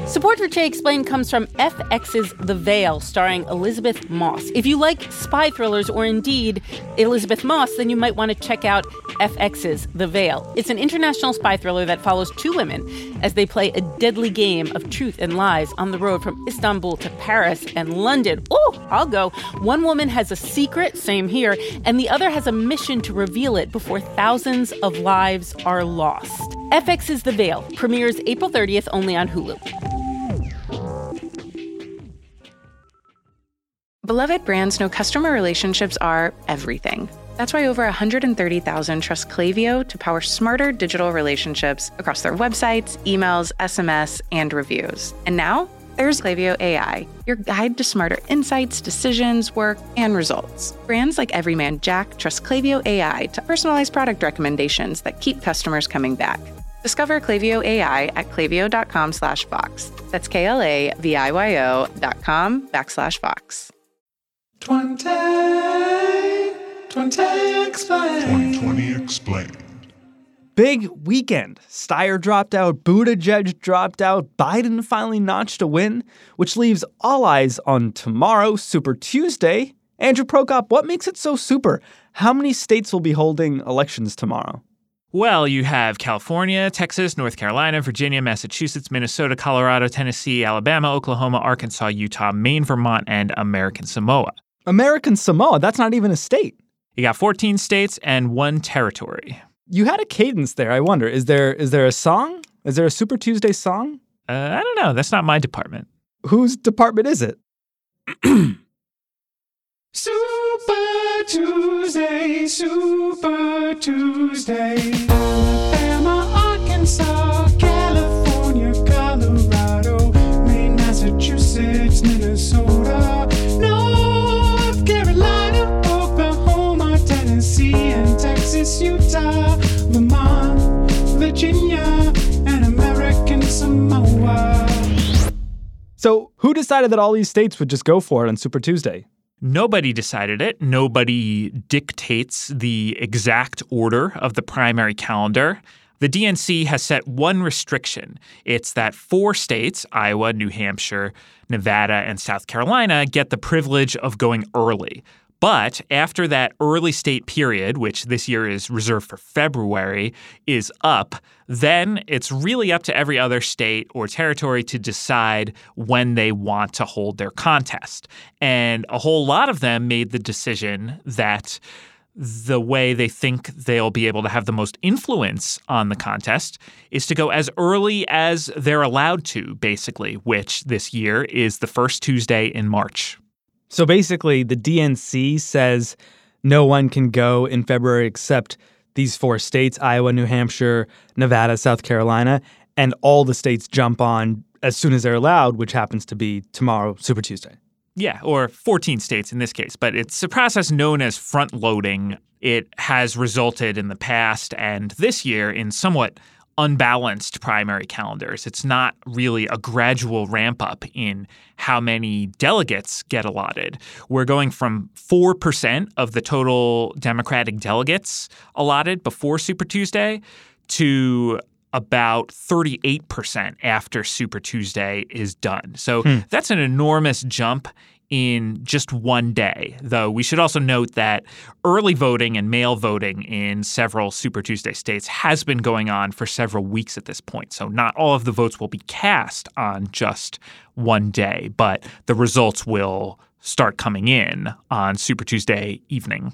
Support for Che Explained comes from FX's The Veil, starring Elizabeth Moss. If you like spy thrillers or indeed Elizabeth Moss, then you might want to check out FX's The Veil. It's an international spy thriller that follows two women as they play a deadly game of truth and lies on the road from Istanbul to Paris and London. Oh, I'll go. One woman has a secret, same here, and the other has a mission to reveal it before thousands of lives are lost. FX's The Veil premieres April 30th only on Hulu. Beloved brands know customer relationships are everything. That's why over 130,000 trust Klaviyo to power smarter digital relationships across their websites, emails, SMS, and reviews. And now, there's Klaviyo AI, your guide to smarter insights, decisions, work, and results. Brands like Everyman Jack trust Klaviyo AI to personalize product recommendations that keep customers coming back. Discover Klaviyo AI at klaviyo.com/Vox. That's KLAVIYO.com/Vox. 20 explained. Big weekend. Steyer dropped out, Buttigieg dropped out, Biden finally notched a win, which leaves all eyes on tomorrow, Super Tuesday. Andrew Prokop, what makes it so super? How many states will be holding elections tomorrow? Well, you have California, Texas, North Carolina, Virginia, Massachusetts, Minnesota, Colorado, Tennessee, Alabama, Oklahoma, Arkansas, Utah, Maine, Vermont, and American Samoa. American Samoa? That's not even a state. You got 14 states and 1 territory. You had a cadence there. I wonder, is there a song? Is there a Super Tuesday song? I don't know. That's not my department. Whose department is it? Super Tuesday, Super Tuesday. Alabama, Arkansas, California, Colorado, Maine, Massachusetts, Minnesota, North Carolina, Oklahoma, Tennessee, and Texas, Utah, Vermont, Virginia, and American Samoa. So who decided that all these states would just go for it on Super Tuesday? Nobody decided it. Nobody dictates the exact order of the primary calendar. The DNC has set one restriction. It's that 4 states, Iowa, New Hampshire, Nevada, and South Carolina, get the privilege of going early. But after that early state period, which this year is reserved for February, is up, then it's really up to every other state or territory to decide when they want to hold their contest. And a whole lot of them made the decision that the way they think they'll be able to have the most influence on the contest is to go as early as they're allowed to, basically, which this year is the first Tuesday in March. So basically, the DNC says no one can go in February except these 4 states, Iowa, New Hampshire, Nevada, South Carolina, and all the states jump on as soon as they're allowed, which happens to be tomorrow, Super Tuesday. Yeah, or 14 states in this case, but it's a process known as front-loading. It has resulted in the past and this year in somewhat unbalanced primary calendars. It's not really a gradual ramp up in how many delegates get allotted. We're going from 4% of the total Democratic delegates allotted before Super Tuesday to about 38% after Super Tuesday is done. So that's an enormous jump in just one day, though we should also note that early voting and mail voting in several Super Tuesday states has been going on for several weeks at this point. So not all of the votes will be cast on just one day, but the results will start coming in on Super Tuesday evening.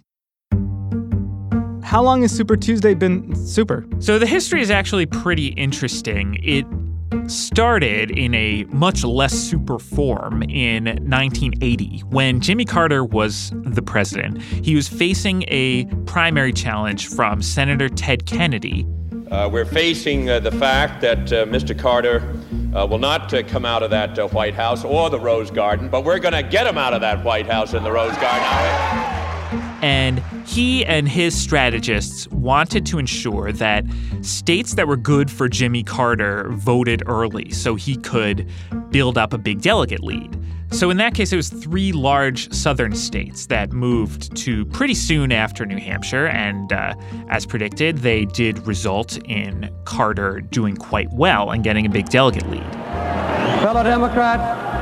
How long has Super Tuesday been super? So the history is actually pretty interesting. It started in a much less super form in 1980 when Jimmy Carter was the president. He was facing a primary challenge from Senator Ted Kennedy. We're facing the fact that Mr. Carter will not come out of that White House or the Rose Garden, but we're going to get him out of that White House and the Rose Garden. And he and his strategists wanted to ensure that states that were good for Jimmy Carter voted early so he could build up a big delegate lead. So in that case, it was 3 large southern states that moved to pretty soon after New Hampshire. And as predicted, they did result in Carter doing quite well and getting a big delegate lead. Fellow Democrats,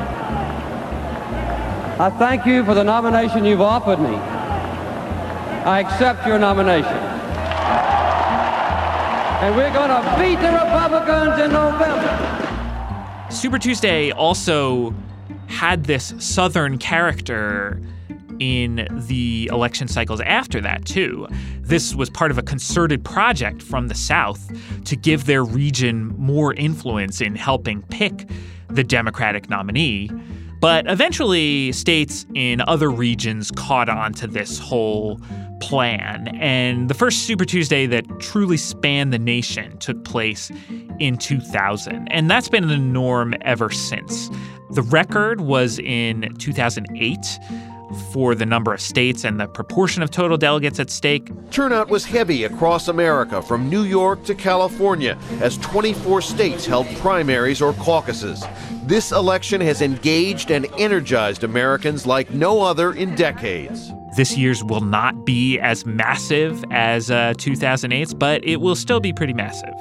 I thank you for the nomination you've offered me. I accept your nomination. And we're going to beat the Republicans in November. Super Tuesday also had this Southern character in the election cycles after that, too. This was part of a concerted project from the South to give their region more influence in helping pick the Democratic nominee. But eventually, states in other regions caught on to this whole plan. And the first Super Tuesday that truly spanned the nation took place in 2000. And that's been the norm ever since. The record was in 2008 for the number of states and the proportion of total delegates at stake. Turnout was heavy across America, from New York to California, as 24 states held primaries or caucuses. This election has engaged and energized Americans like no other in decades. This year's will not be as massive as 2008's, but it will still be pretty massive.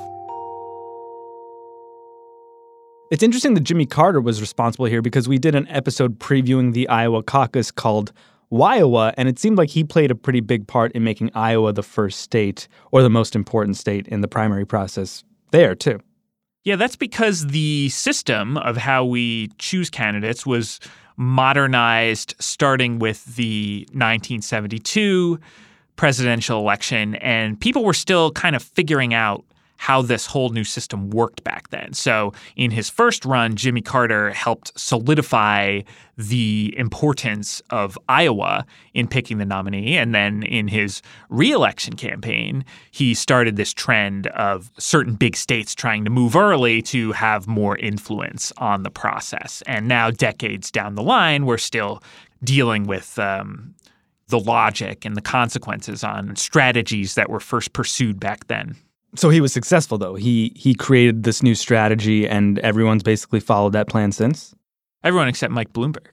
It's interesting that Jimmy Carter was responsible here because we did an episode previewing the Iowa caucus called Wiowa, and it seemed like he played a pretty big part in making Iowa the first state or the most important state in the primary process there, too. Yeah, that's because the system of how we choose candidates was modernized starting with the 1972 presidential election, and people were still kind of figuring out how this whole new system worked back then. So in his first run, Jimmy Carter helped solidify the importance of Iowa in picking the nominee. And then in his re-election campaign, he started this trend of certain big states trying to move early to have more influence on the process. And now, decades down the line, we're still dealing with the logic and the consequences on strategies that were first pursued back then. So he was successful, though. He created this new strategy, and everyone's basically followed that plan since? Everyone except Mike Bloomberg.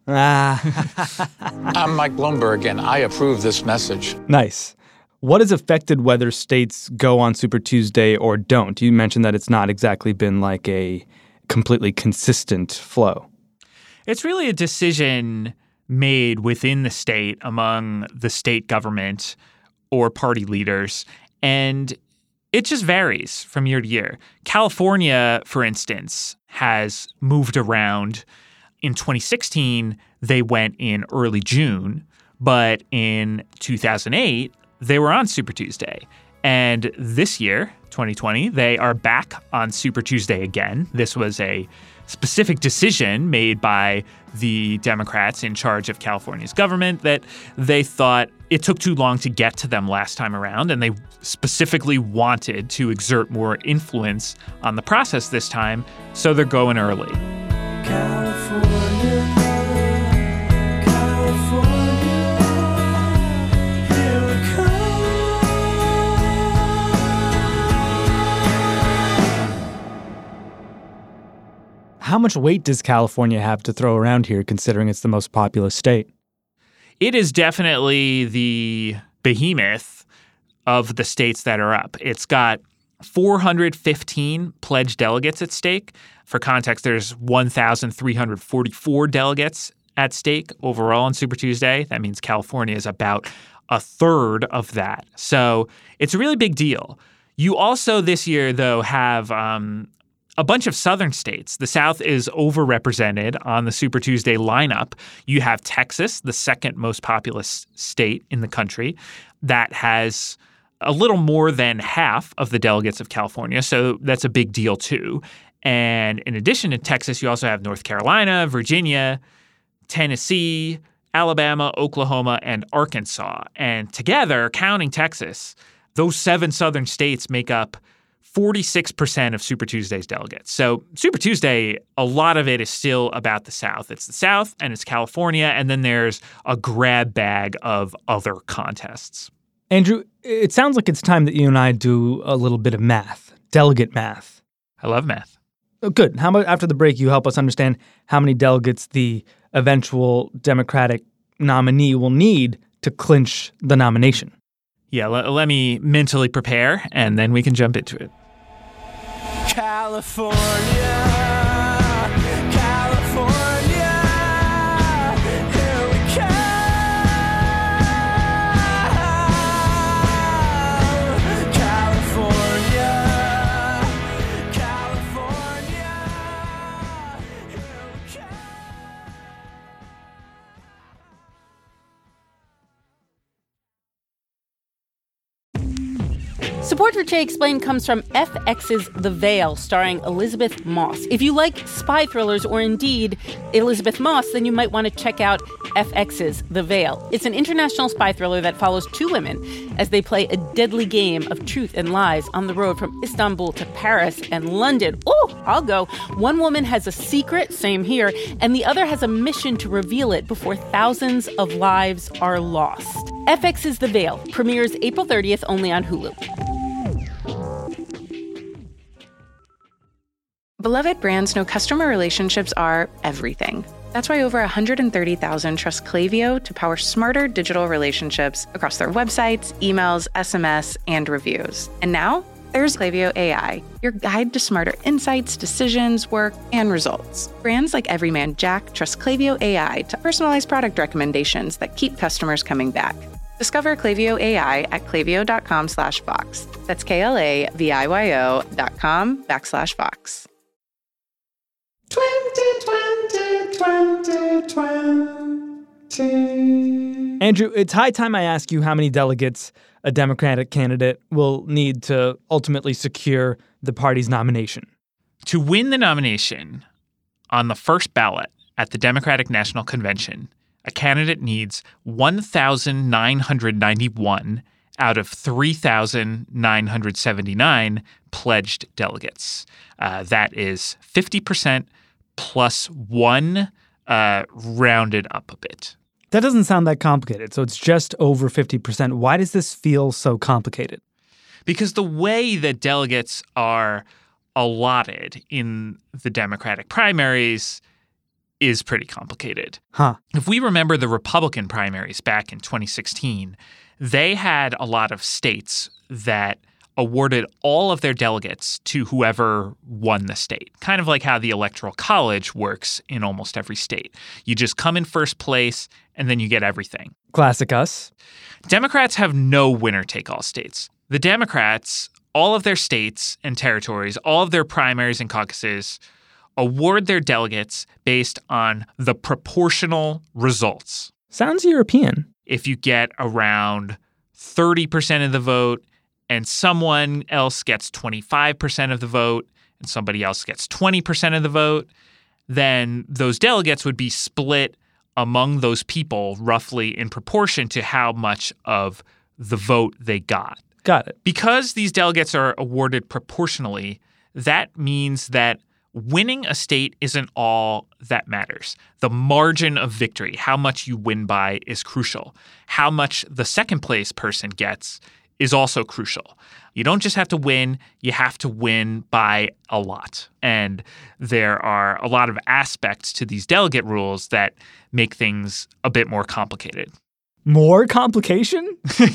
I'm Mike Bloomberg, and I approve this message. Nice. What has affected whether states go on Super Tuesday or don't? You mentioned that it's not exactly been like a completely consistent flow. It's really a decision made within the state among the state government or party leaders, and it just varies from year to year. California, for instance, has moved around. In 2016, they went in early June, but in 2008, they were on Super Tuesday. And this year, 2020, they are back on Super Tuesday again. This was a specific decision made by the Democrats in charge of California's government that they thought it took too long to get to them last time around, and they specifically wanted to exert more influence on the process this time, so they're going early. California, here we come. How much weight does California have to throw around here, considering it's the most populous state? It is definitely the behemoth of the states that are up. It's got 415 pledged delegates at stake. For context, there's 1,344 delegates at stake overall on Super Tuesday. That means California is about a third of that. So it's a really big deal. You also this year, though, have a bunch of southern states. The South is overrepresented on the Super Tuesday lineup. You have Texas, the second most populous state in the country, that has a little more than half of the delegates of California. So that's a big deal, too. And in addition to Texas, you also have North Carolina, Virginia, Tennessee, Alabama, Oklahoma, and Arkansas. And together, counting Texas, those 7 southern states make up 46% of Super Tuesday's delegates. So Super Tuesday, a lot of it is still about the South. It's the South and it's California, and then there's a grab bag of other contests. Andrew, it sounds like it's time that you and I do a little bit of math, delegate math. I love math. Oh, good. How about after the break you help us understand how many delegates the eventual Democratic nominee will need to clinch the nomination? Yeah, let me mentally prepare, and then we can jump into it. California, Support for Che Explained comes from FX's The Veil, starring Elizabeth Moss. If you like spy thrillers or indeed Elizabeth Moss, then you might want to check out FX's The Veil. It's an international spy thriller that follows two women as they play a deadly game of truth and lies on the road from Istanbul to Paris and London. Oh, I'll go. One woman has a secret, same here, and the other has a mission to reveal it before thousands of lives are lost. FX's The Veil premieres April 30th only on Hulu. Beloved brands know customer relationships are everything. That's why over 130,000 trust Klaviyo to power smarter digital relationships across their websites, emails, SMS, and reviews. And now, there's Klaviyo AI, your guide to smarter insights, decisions, work, and results. Brands like Everyman Jack trust Klaviyo AI to personalize product recommendations that keep customers coming back. Discover Klaviyo AI at klaviyo.com/Vox. That's KLAVIYO.com/Vox. 2020. Andrew, it's high time I ask you how many delegates a Democratic candidate will need to ultimately secure the party's nomination. To win the nomination on the first ballot at the Democratic National Convention, a candidate needs 1,991 out of 3,979 pledged delegates. That is 50% plus one, rounded up a bit. That doesn't sound that complicated, so it's just over 50%. Why does this feel so complicated? Because the way that delegates are allotted in the Democratic primaries is pretty complicated. If we remember the Republican primaries back in 2016, they had a lot of states that awarded all of their delegates to whoever won the state, kind of like how the Electoral College works in almost every state. You just come in first place, and then you get everything. Classic us. Democrats have no winner-take-all states. The Democrats, all of their states and territories, all of their primaries and caucuses, award their delegates based on the proportional results. Sounds European. If you get around 30% of the vote and someone else gets 25% of the vote and somebody else gets 20% of the vote, then those delegates would be split among those people roughly in proportion to how much of the vote they got. Got it. Because these delegates are awarded proportionally, that means that winning a state isn't all that matters. The margin of victory, how much you win by, is crucial. How much the second place person gets is also crucial. You don't just have to win, you have to win by a lot. And there are a lot of aspects to these delegate rules that make things a bit more complicated. More complication?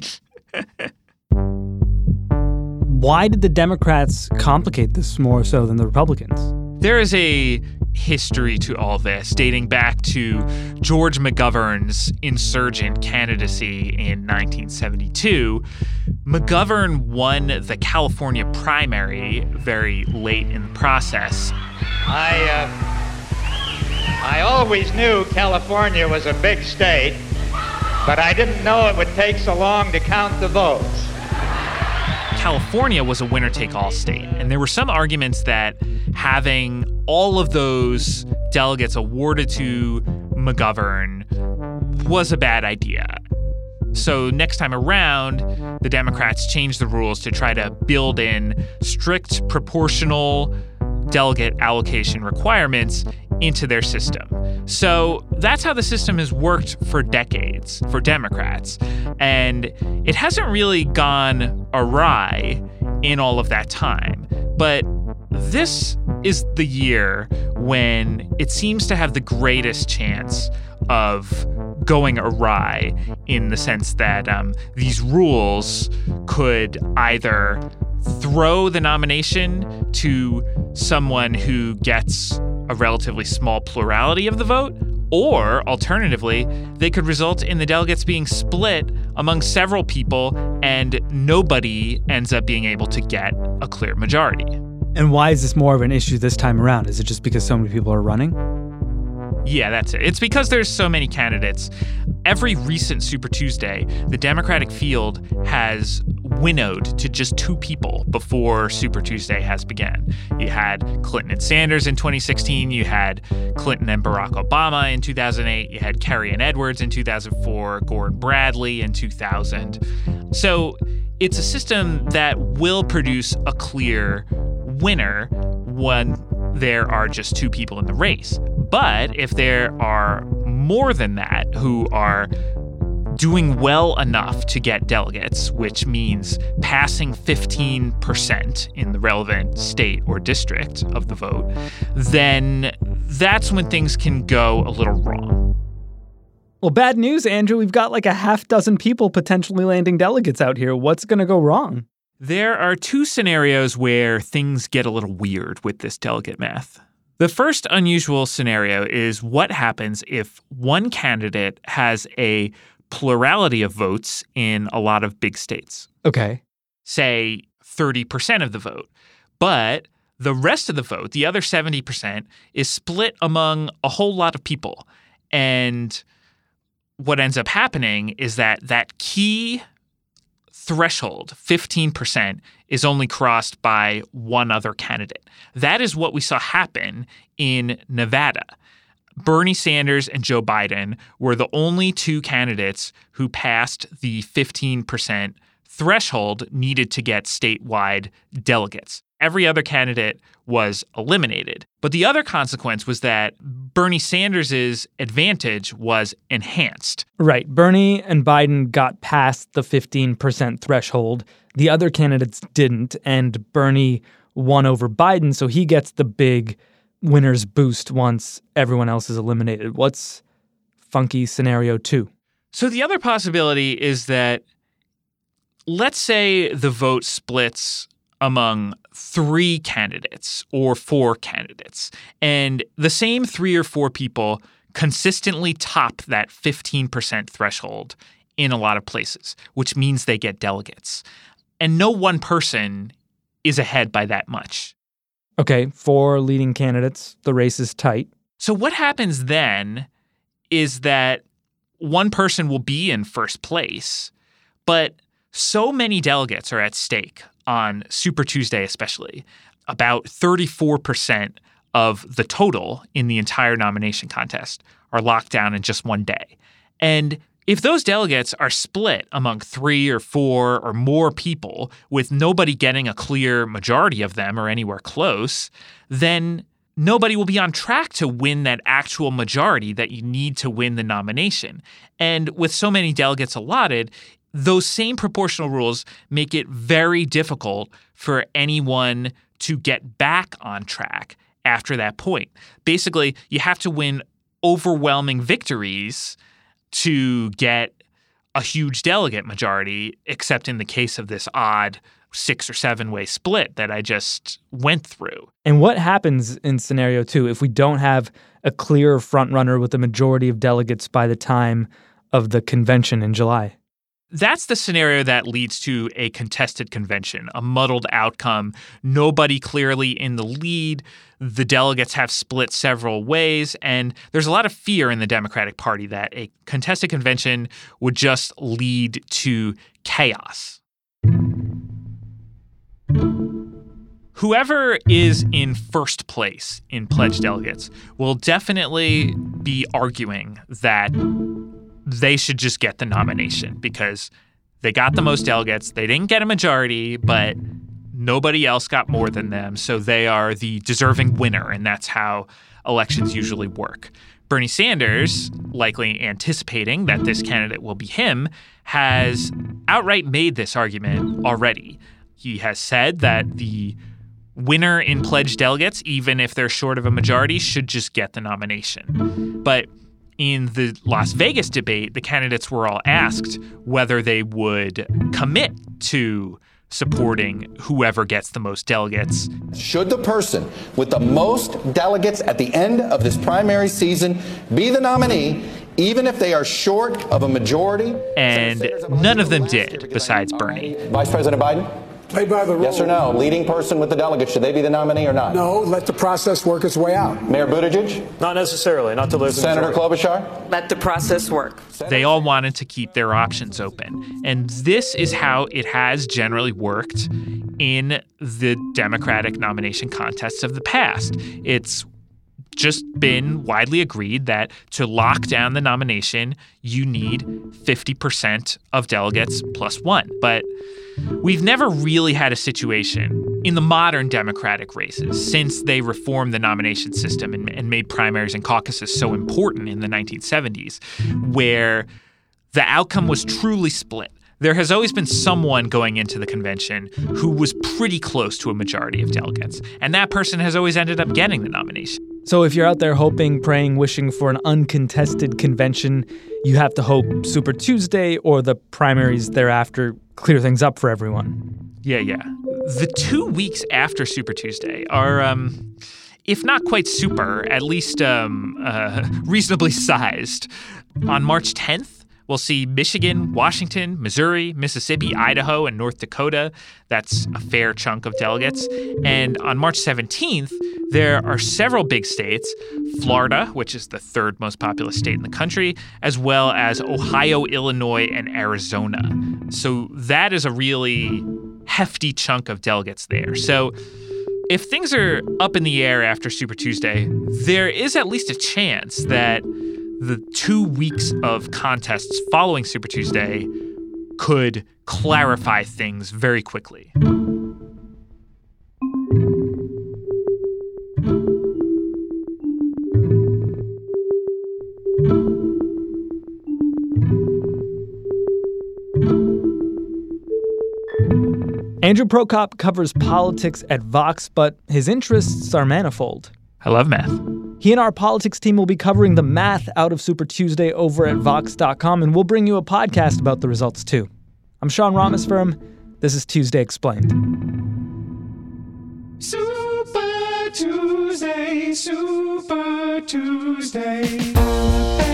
Why did the Democrats complicate this more so than the Republicans? There is a history to all this, dating back to George McGovern's insurgent candidacy in 1972. McGovern won the California primary very late in the process. I always knew California was a big state, but I didn't know it would take so long to count the votes. California was a winner-take-all state, and there were some arguments that having all of those delegates awarded to McGovern was a bad idea. So next time around, the Democrats changed the rules to try to build in strict proportional delegate allocation requirements into their system. So that's how the system has worked for decades for Democrats. And it hasn't really gone awry in all of that time. But this is the year when it seems to have the greatest chance of going awry, in the sense that these rules could either throw the nomination to someone who gets a relatively small plurality of the vote, or alternatively, they could result in the delegates being split among several people and nobody ends up being able to get a clear majority. And why is this more of an issue this time around? Is it just because so many people are running? Yeah, that's it. It's because there's so many candidates. Every recent Super Tuesday, the Democratic field has winnowed to just two people before Super Tuesday has begun. You had Clinton and Sanders in 2016. You had Clinton and Barack Obama in 2008. You had Kerry and Edwards in 2004, Gore and Bradley in 2000. So it's a system that will produce a clear winner when there are just two people in the race. But if there are more than that who are doing well enough to get delegates, which means passing 15% in the relevant state or district of the vote, then that's when things can go a little wrong. Well, bad news, Andrew. We've got like a half dozen people potentially landing delegates out here. What's going to go wrong? There are two scenarios where things get a little weird with this delegate math. The first unusual scenario is what happens if one candidate has a plurality of votes in a lot of big states. Okay. Say 30% of the vote. But the rest of the vote, the other 70%, is split among a whole lot of people. And what ends up happening is that key threshold, 15%, is only crossed by one other candidate. That is what we saw happen in Nevada. Bernie Sanders and Joe Biden were the only two candidates who passed the 15% threshold needed to get statewide delegates. Every other candidate was eliminated. But the other consequence was that Bernie Sanders' advantage was enhanced. Right. Bernie and Biden got past the 15% threshold. The other candidates didn't, and Bernie won over Biden, so he gets the big winner's boost once everyone else is eliminated. What's funky scenario 2? So the other possibility is that, let's say the vote splits among 3 candidates or 4 candidates, and the same 3 or 4 people consistently top that 15% threshold in a lot of places, which means they get delegates. And no one person is ahead by that much. Okay, 4 leading candidates. The race is tight. So what happens then is that one person will be in first place, but so many delegates are at stake on Super Tuesday especially. About 34% of the total in the entire nomination contest are locked down in just one day. And if those delegates are split among 3 or 4 or more people with nobody getting a clear majority of them or anywhere close, then nobody will be on track to win that actual majority that you need to win the nomination. And with so many delegates allotted, those same proportional rules make it very difficult for anyone to get back on track after that point. Basically, you have to win overwhelming victories to get a huge delegate majority, except in the case of this odd 6 or 7-way split that I just went through. And what happens in scenario 2 if we don't have a clear frontrunner with a majority of delegates by the time of the convention in July? That's the scenario that leads to a contested convention, a muddled outcome, nobody clearly in the lead. The delegates have split several ways, and there's a lot of fear in the Democratic Party that a contested convention would just lead to chaos. Whoever is in first place in pledged delegates will definitely be arguing that they should just get the nomination because they got the most delegates. They didn't get a majority, but nobody else got more than them. So they are the deserving winner, and that's how elections usually work. Bernie Sanders, likely anticipating that this candidate will be him, has outright made this argument already. He has said that the winner in pledged delegates, even if they're short of a majority, should just get the nomination. But in the Las Vegas debate, the candidates were all asked whether they would commit to supporting whoever gets the most delegates. Should the person with the most delegates at the end of this primary season be the nominee, even if they are short of a majority? And none of them did, besides Bernie. Vice President Biden? Play by the rules. Yes or no? Leading person with the delegates, should they be the nominee or not? No, let the process work its way out. Mayor Buttigieg? Not necessarily, not to listen. Senator Klobuchar? Let the process work. They all wanted to keep their options open. And this is how it has generally worked in the Democratic nomination contests of the past. It's just been widely agreed that to lock down the nomination, you need 50% of delegates plus one. But we've never really had a situation in the modern Democratic races since they reformed the nomination system and made primaries and caucuses so important in the 1970s, where the outcome was truly split. There has always been someone going into the convention who was pretty close to a majority of delegates, and that person has always ended up getting the nomination. So if you're out there hoping, praying, wishing for an uncontested convention, you have to hope Super Tuesday or the primaries thereafter clear things up for everyone. Yeah. The 2 weeks after Super Tuesday are, if not quite super, at least reasonably sized. On March 10th, we'll see Michigan, Washington, Missouri, Mississippi, Idaho, and North Dakota. That's a fair chunk of delegates. And on March 17th, there are several big states, Florida, which is the third most populous state in the country, as well as Ohio, Illinois, and Arizona. So that is a really hefty chunk of delegates there. So if things are up in the air after Super Tuesday, there is at least a chance that the 2 weeks of contests following Super Tuesday could clarify things very quickly. Andrew Prokop covers politics at Vox, but his interests are manifold. I love math. He and our politics team will be covering the math out of Super Tuesday over at Vox.com, and we'll bring you a podcast about the results too. I'm Sean Rameswaram. This is Tuesday Explained. Super Tuesday, Super Tuesday.